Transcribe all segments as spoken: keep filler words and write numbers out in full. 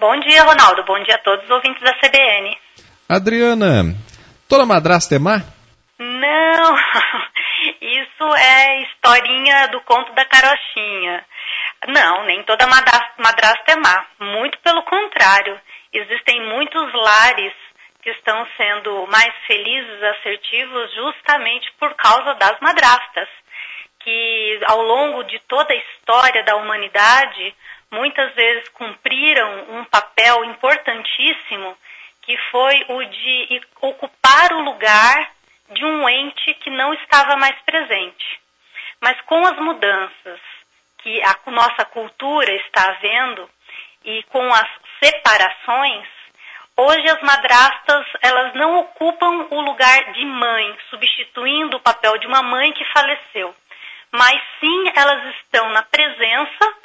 Bom dia, Ronaldo. Bom dia a todos os ouvintes da C B N. Adriana, toda madrasta é má? Não, isso é historinha do conto da carochinha. Não, nem toda madrasta é má. Muito pelo contrário. Existem muitos lares que estão sendo mais felizes, assertivos, justamente por causa das madrastas, que ao longo de toda a história da humanidade, muitas vezes cumpriram um papel importantíssimo, que foi o de ocupar o lugar de um ente que não estava mais presente. Mas com as mudanças que a nossa cultura está havendo e com as separações, hoje as madrastas, elas não ocupam o lugar de mãe, substituindo o papel de uma mãe que faleceu. Mas sim, elas estão na presença,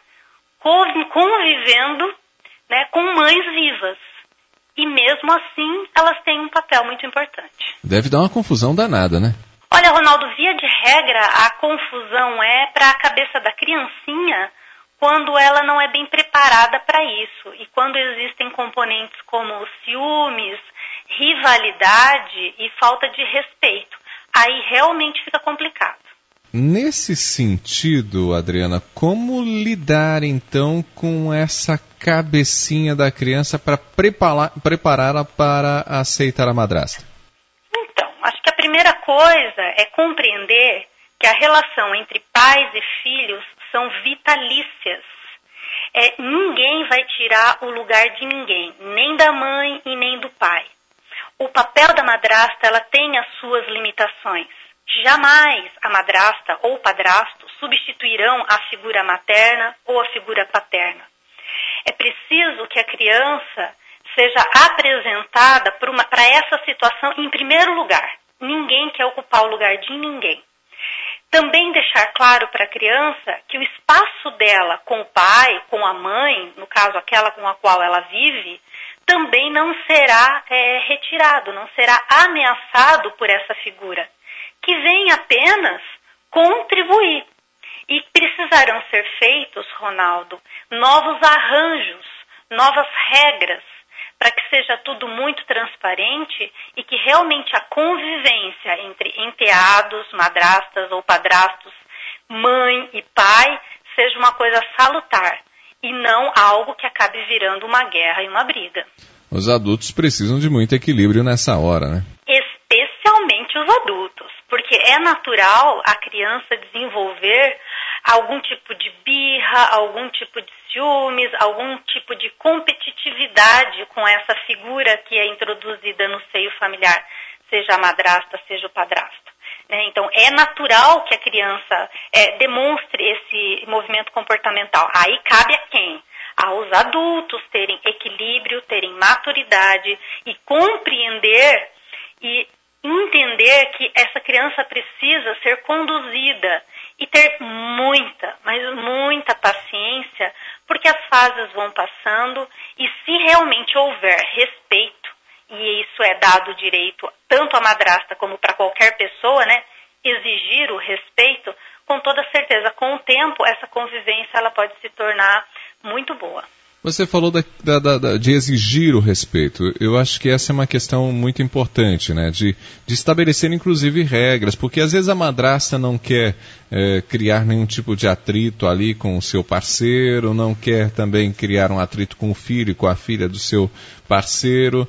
convivendo, né, com mães vivas. E mesmo assim, elas têm um papel muito importante. Deve dar uma confusão danada, né? Olha, Ronaldo, via de regra, a confusão é para a cabeça da criancinha quando ela não é bem preparada para isso. E quando existem componentes como ciúmes, rivalidade e falta de respeito. Aí realmente fica complicado. Nesse sentido, Adriana, como lidar então com essa cabecinha da criança para prepará-la para aceitar a madrasta? Então, acho que a primeira coisa é compreender que a relação entre pais e filhos são vitalícias. É, ninguém vai tirar o lugar de ninguém, nem da mãe e nem do pai. O papel da madrasta, ela tem as suas limitações. Jamais a madrasta ou o padrasto substituirão a figura materna ou a figura paterna. É preciso que a criança seja apresentada para essa situação em primeiro lugar. Ninguém quer ocupar o lugar de ninguém. Também deixar claro para a criança que o espaço dela com o pai, com a mãe, no caso aquela com a qual ela vive, também não será é, retirado, não será ameaçado por essa figura, que vem apenas contribuir. E precisarão ser feitos, Ronaldo, novos arranjos, novas regras, para que seja tudo muito transparente e que realmente a convivência entre enteados, madrastas ou padrastos, mãe e pai, seja uma coisa salutar e não algo que acabe virando uma guerra e uma briga. Os adultos precisam de muito equilíbrio nessa hora, né? Especialmente os adultos, porque é natural a criança desenvolver algum tipo de birra, algum tipo de ciúmes, algum tipo de competitividade com essa figura que é introduzida no seio familiar, seja a madrasta, seja o padrasto. Né? Então, é natural que a criança é, demonstre esse movimento comportamental. Aí cabe a quem? Aos adultos terem equilíbrio, terem maturidade e compreender e entender que essa criança precisa ser conduzida e ter muita, mas muita paciência, porque as fases vão passando e se realmente houver respeito, e isso é dado direito tanto à madrasta como para qualquer pessoa, né, exigir o respeito, com toda certeza, com o tempo, essa convivência ela pode se tornar muito boa. Você falou da, da, da, de exigir o respeito. Eu acho que essa é uma questão muito importante, né? De, de estabelecer, inclusive, regras, porque às vezes a madrasta não quer é, criar nenhum tipo de atrito ali com o seu parceiro, não quer também criar um atrito com o filho e com a filha do seu parceiro,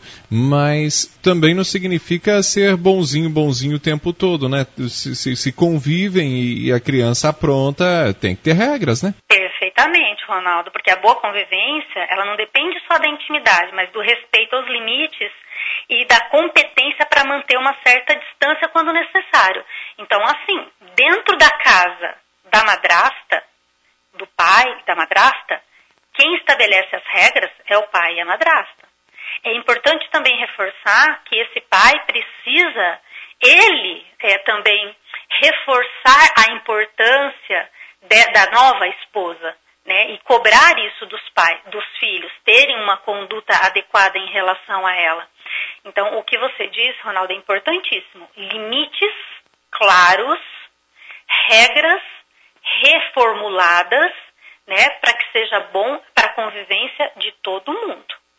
mas também não significa ser bonzinho, bonzinho o tempo todo, né? Se, se, se convivem e, e a criança apronta, tem que ter regras, né? Perfeitamente, Ronaldo, porque a boa convivência, ela não depende só da intimidade, mas do respeito aos limites e da competência para manter uma certa distância quando necessário. Então, assim, dentro da casa da madrasta, do pai, da madrasta, quem estabelece as regras é o pai e a madrasta. É importante também reforçar que esse pai precisa, ele é, também reforçar a importância de, da nova esposa, né, e cobrar isso dos pais, dos filhos, terem uma conduta adequada em relação a ela. Então, o que você diz, Ronaldo, é importantíssimo. Limites claros, regras reformuladas, né, para que seja bom para a convivência de todo mundo.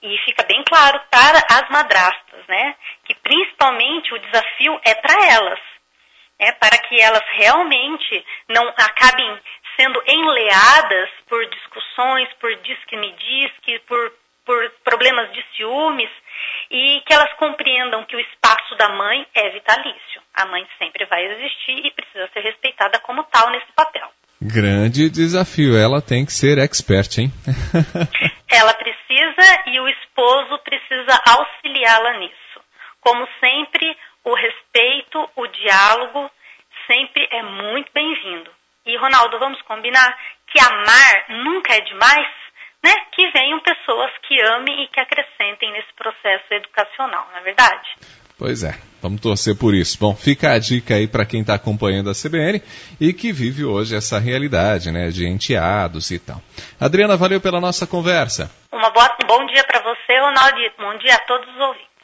E fica bem claro para as madrastas, né, que principalmente o desafio é para elas, né, para que elas realmente não acabem sendo enleadas por discussões, por diz-que-me-diz-que, por, por problemas de ciúmes, e que elas compreendam que o espaço da mãe é vitalício. A mãe sempre vai existir e precisa ser respeitada como tal nesse papel. Grande desafio, ela tem que ser expert, hein? Ela precisa e o esposo precisa auxiliá-la nisso. Como sempre, o respeito, o diálogo, sempre é muito bem-vindo. E, Ronaldo, vamos combinar que amar nunca é demais, né? Que venham pessoas que amem e que acrescentem nesse processo educacional, não é verdade? Pois é, vamos torcer por isso. Bom, fica a dica aí para quem está acompanhando a C B N e que vive hoje essa realidade, né, de enteados e tal. Adriana, valeu pela nossa conversa. Uma boa, um bom dia para você, Ronaldo, e bom dia a todos os ouvintes.